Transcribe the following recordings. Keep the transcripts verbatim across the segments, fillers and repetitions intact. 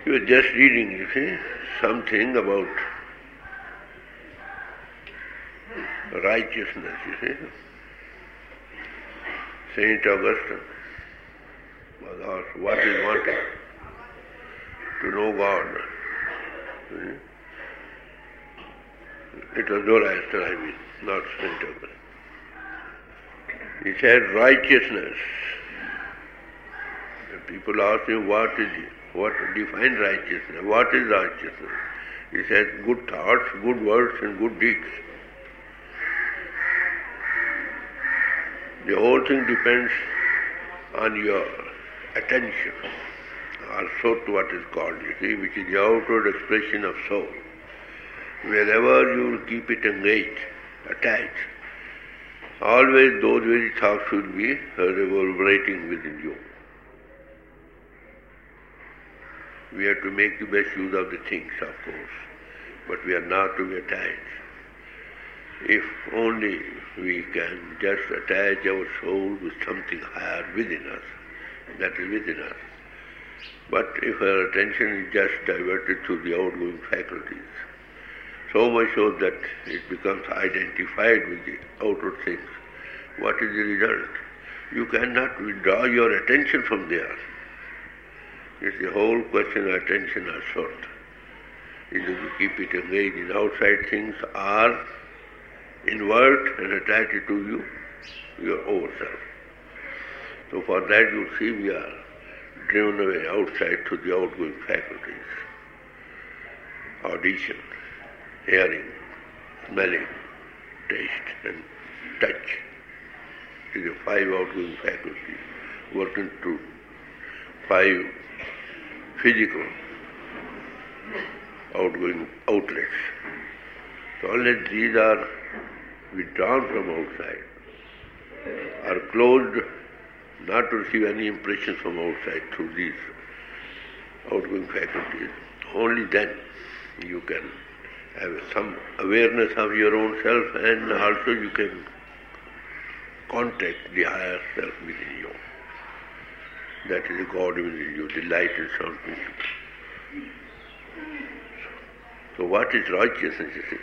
You were just reading, you see, something about righteousness, you see. Saint Augustine was asked, what is wanted? To know God. See? It was Zoroaster, I mean, not Saint Augustine. He said, righteousness. And people ask him, what is it? What define righteousness? What is righteousness? He says, good thoughts, good words, and good deeds. The whole thing depends on your attention, or sot, what is called, you see, which is the outward expression of soul. Wherever you will keep it engaged, attached, always those very thoughts will be reverberating within you. We have to make the best use of the things, of course, but we are not to be attached. If only we can just attach our soul with something higher within us, that is within us. But if our attention is just diverted to the outgoing faculties, so much so that it becomes identified with the outward things, what is the result? You cannot withdraw your attention from there. It's the whole question of attention or sort. Either you keep it engaged in outside things or invert and attach it to you, your own self. So for that you see we are driven away outside to the outgoing faculties. Audition, hearing, smelling, taste and touch. It is the five outgoing faculties working through five physical outgoing outlets. So unless these are withdrawn from outside, are closed not to receive any impressions from outside through these outgoing faculties, only then you can have some awareness of your own self, and also you can contact the higher self within you. That is the God within you, the light and sound principle. So what is righteousness? It is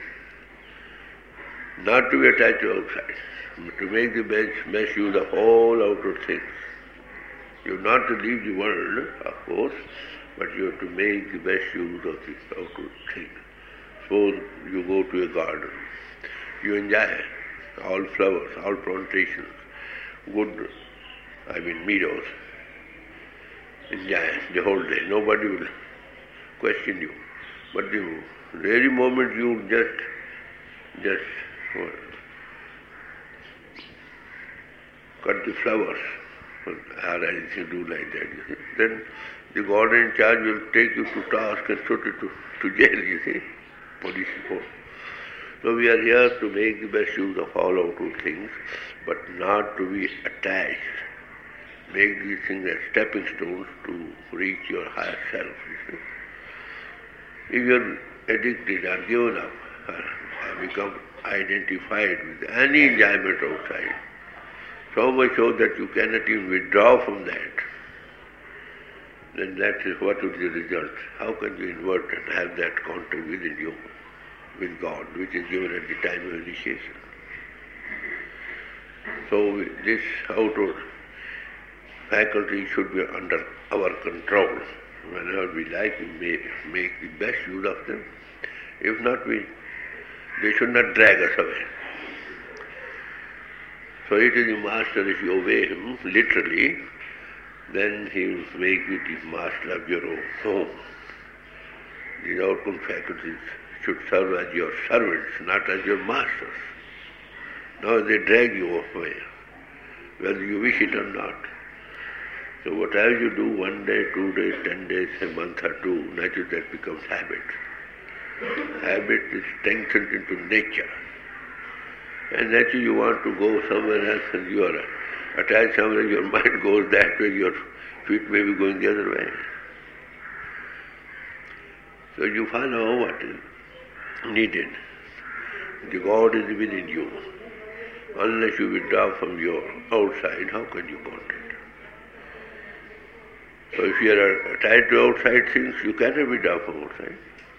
not to be attached to outside, but to make the best, best use of all outward things. You have not to leave the world, of course, but you have to make the best use of the outward things. Suppose you go to a garden, you enjoy all flowers, all plantations, good, I mean meadows, enjoy the whole day. Nobody will question you. But the very moment you just, just what, cut the flowers, or anything do like that, you see, then the God in charge will take you to task and put you to, to jail, you see, police report. So we are here to make the best use of all outward things, but not to be attached. Make these things as stepping stones to reach your higher self, you see. If you are addicted or given up or have become identified with any enjoyment outside, so much so that you cannot even withdraw from that, then that is what is the result. How can you invert and have that contact within you, with God, which is given at the time of initiation? So we, this outward faculty should be under our control. Whenever we like, we may make the best use of them. If not, we they should not drag us away. So it is the master. If you obey him literally, then he will make you the master of your own home. These outward faculties should serve as your servants, not as your masters. Now they drag you away, whether you wish it or not. So whatever you do, one day, two days, ten days, a month or two, naturally that becomes habit. Habit is strengthened into nature. And naturally you want to go somewhere else and you are attached somewhere, your mind goes that way, your feet may be going the other way. So you follow what is needed. The God is within you. Unless you withdraw from your outside, how can you contact? So if you are attached to outside things, you cannot be down from outside.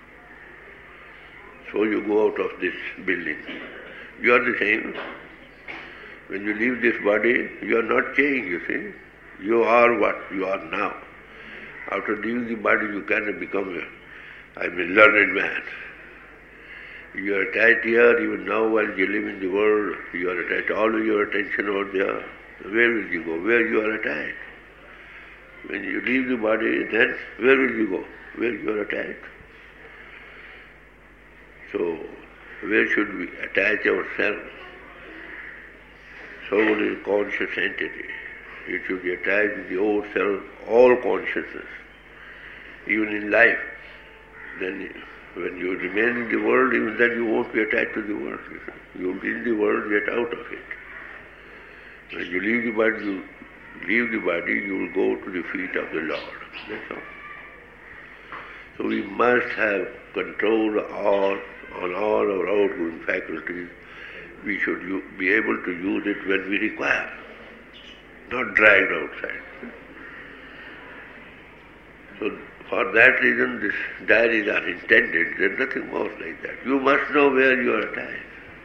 So you go out of this building. You are the same. When you leave this body, you are not changed, you see. You are what you are now. After leaving the body, you cannot become a, I mean, learned man. You are attached here, even now while you live in the world, you are attached, all of your attention over there. Where will you go? Where you are attached. When you leave the body, then where will you go? Where you are attached. So, where should we attach ourselves? Soul is conscious entity. It should be attached with the old self, all consciousness, even in life. Then when you remain in the world, even then you won't be attached to the world. You will be in the world, get out of it. When you leave the body, you leave the body, you will go to the feet of the Lord. That's all. So we must have control all, on all our outgoing faculties. We should u- be able to use it when we require, not dragged outside. So for that reason, these diaries are intended. There is nothing more like that. You must know where you are attached.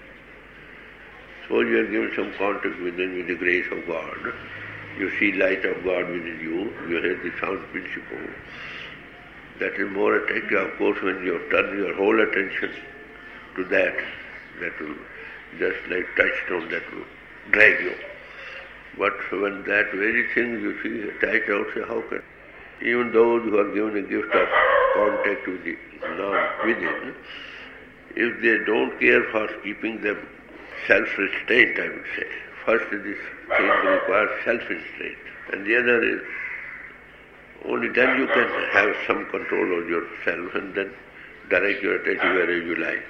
So you are given some contact within with the grace of God. You see light of God within you. You hear the sound principle. That is more attractive, of course, when you have turned your whole attention to that. That will just like touchstone that will drag you. But when that very thing you see attached outside, how can even those who are given a gift of contact with the Lord within, if they don't care for keeping them self-restraint, I would say. First, this thing requires self-restraint. And the other is, only then you can have some control over yourself and then direct your attention wherever you like.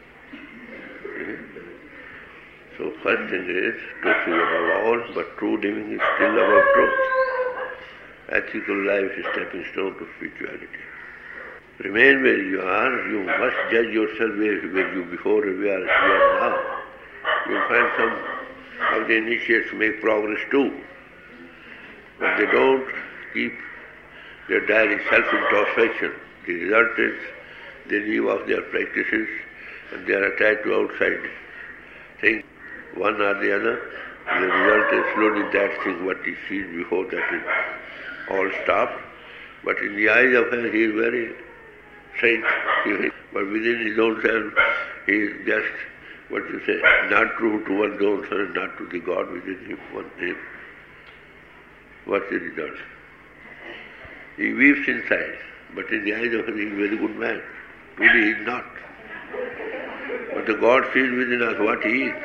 So first thing is, truth is above all, but true living is still above truth. Ethical life is stepping stone to spirituality. Remain where you are. You must judge yourself where, where you before and where you are now. You'll find some of the initiates make progress too. But they don't keep their diary self-introspection. The result is they leave off their practices and they are attached to outside things, one or the other. The result is slowly that thing what he sees before that is all stopped. But in the eyes of him he is very straight. But within his own self he is just, what you say, not true to one's own self, not to the God within him, one him. What's the result? He weeps inside, but in the eyes of him he is a very good man. Truly he is not. But the God sees within us what he is.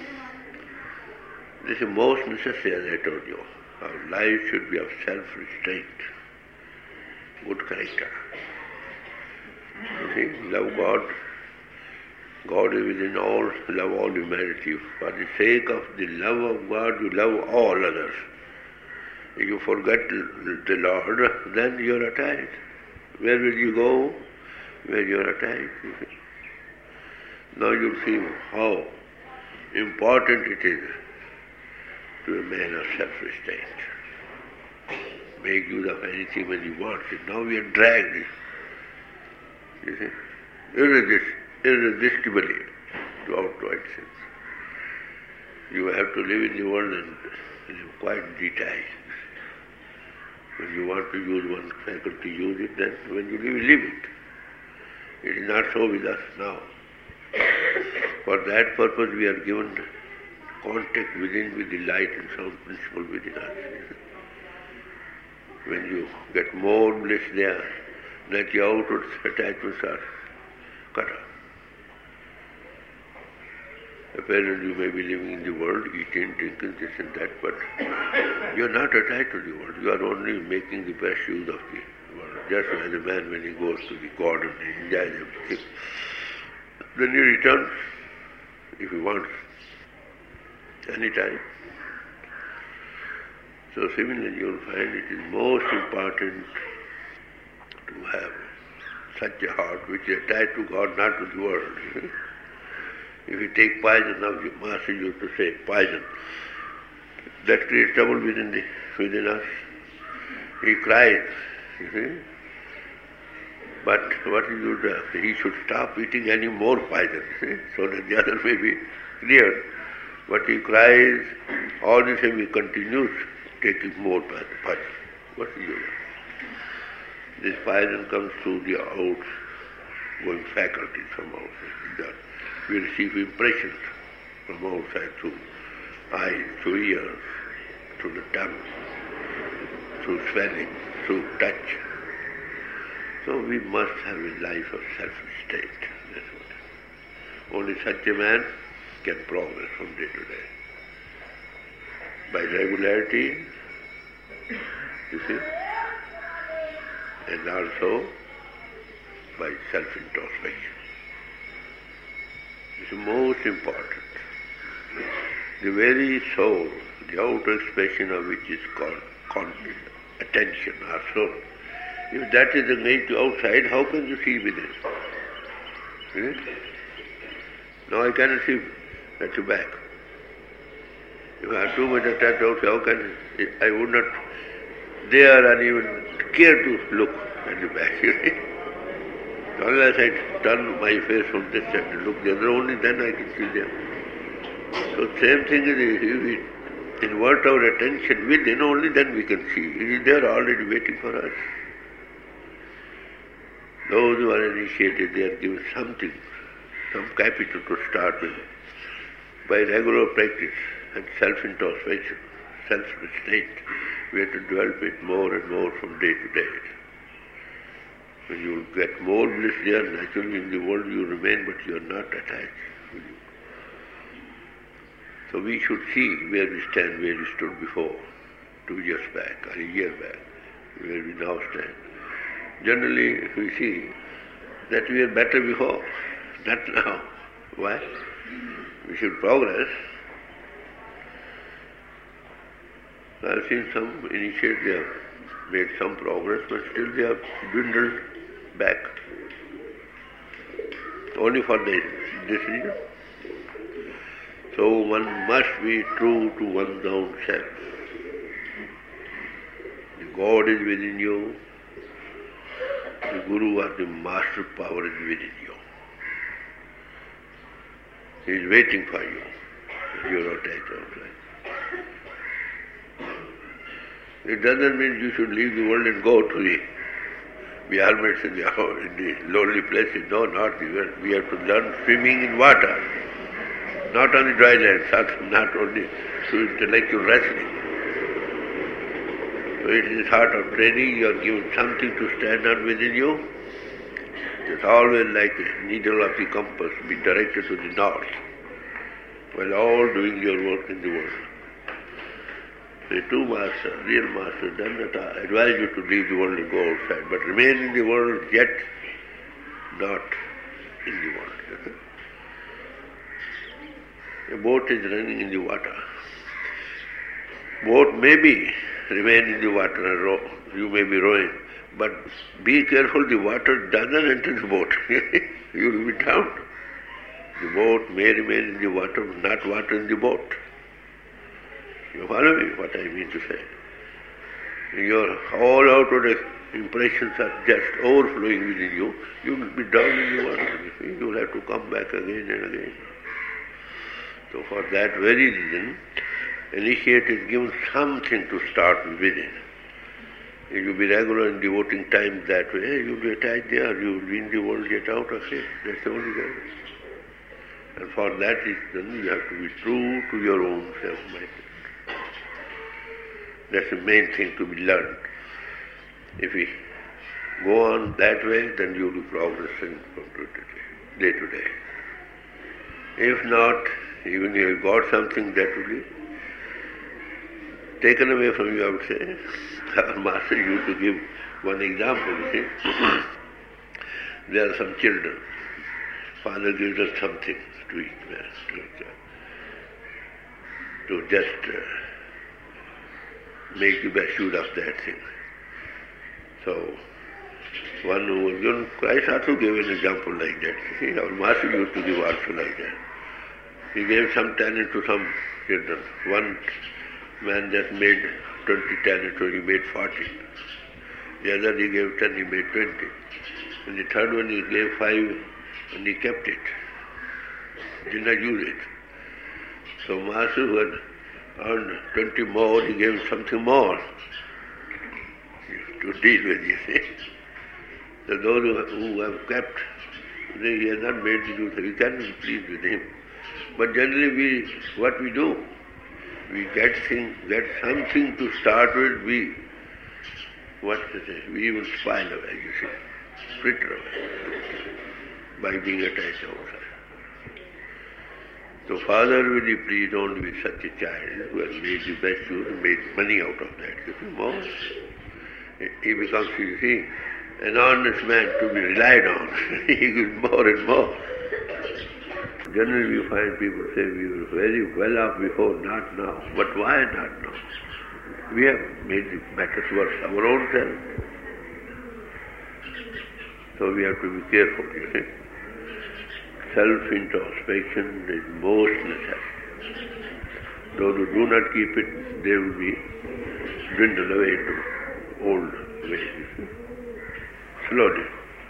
This is most necessary, as I told you. Our life should be of self-restraint, good character. You see, love God. God is within all, love all humanity. For the sake of the love of God, you love all others. If you forget the Lord, then you are attached. Where will you go? Where you are attached. Now you see how important it is to a man of self-restraint. Make use of anything when you want it. Now we are dragged, you see, irresist, irresistibly to outright sins. You have to live in the world and live quite detached. When you want to use one faculty, use it, then when you live, live it. It is not so with us now. For that purpose we are given contact within with the light and sound principle within us. When you get more bliss there, that your outward attachments are cut off. Apparently you may be living in the world, eating, drinking, this and that, but you are not attached to the world. You are only making the best use of the world. Just as a man when he goes to the garden, he enjoys everything. Then he returns, if he wants, any time. So similarly you will find it is most important to have such a heart which is attached to God, not to the world. If you take poison, now the master used to say poison, that creates trouble within the, within us. He cries, you see. But what he should do? He should stop eating any more poison, see, so that the other may be cleared. But he cries, all the time he continues taking more poison. What is it? This poison comes through the outgoing faculties from outside. We receive impressions from outside through eyes, through ears, through the tongue, through swelling, through touch. So we must have a life of self-restraint. That's what. Only such a man can progress from day to day. By regularity, you see, and also by self-introspection. It's most important. The very soul, the outer expression of which is called conscious, attention or soul. If that is engaged outside, how can you see within? Hmm? Now I cannot see at the back. If I have too much attached outside, how can I, I would not dare and even care to look at the back. Unless I turn my face from this side and look the other, only then I can see them. So same thing is, if we invert our attention within, only then we can see. It is there already waiting for us. Those who are initiated, they are given something, some capital to start with. By regular practice and self-introspection, self-restraint, we have to develop it more and more from day to day. When you get more bliss there, naturally in the world you remain, but you are not attached. So we should see where we stand, where we stood before, two years back or a year back, where we now stand. Generally, we see that we are better before, not now. Why? We should progress. I have seen some initiate, they have made some progress, but still they have dwindled back. Only for this, this reason. So one must be true to one's own self. The God is within you. The Guru or the Master Power is within you. He is waiting for you. You are attached outside. It doesn't mean you should leave the world and go to the, the hermits in the, in the lonely places. No, not the world. We have to learn swimming in water. Not on the dry land, not only through intellectual wrestling. So it is sort of training, you are given something to stand on within you. It's always like a needle of the compass, be directed to the north, while all doing your work in the world. The true master, real master, does not advise you to leave the world and go outside, but remain in the world, yet not in the world. A boat is running in the water. Boat may be remain in the water and row. You may be rowing, but be careful, the water doesn't enter the boat. You will be drowned. The boat may remain in the water, not water in the boat. You follow me, what I mean to say? Your all outward impressions are just overflowing within you. You will be down in the water. You will have to come back again and again. So for that very reason, initiate is given something to start within. If you be regular in devoting time that way, you will be attached there, you will be in the world, get out of it. That's the only way. And for that reason, you have to be true to your own self-minded. That's the main thing to be learned. If we go on that way, then you will be progressing from day to day. If not, even if you have got something that will be taken away from you, I would say. Our master used to give one example, you see. There are some children. Father gives us something to eat, to, to just uh, make the best use of that thing. So, one who was given, Christ also gave an example like that. See, our master used to give also like that. He gave some talent to some children. One man just made twenty talents, so he made forty. The other he gave ten, he made twenty. And the third one he gave five, and he kept it. Did not use it. So Master who had earned twenty more, he gave something more to deal with, you see. So those who, who have kept, they, he has not made the use of, we cannot be pleased with him. But generally we, what we do, we get thing, get something to start with, we, what to say, we even spoil away, you see, fritter away, by being attached ourselves. So Father will be pleased only with such a child who has made the best use and made money out of that. You see, more. He becomes, you see, an honest man to be relied on. He gives more and more. Generally we find people say we were very well off before, not now. But why not now? We have made the matters worse our own self. So we have to be careful, you see. Self-introspection is most necessary. Those who do not keep it, they will be dwindled away to old ways, you see. Slowly.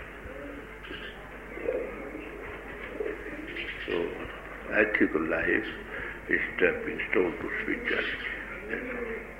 So, ethical life is stepping stone to spirituality. That's all.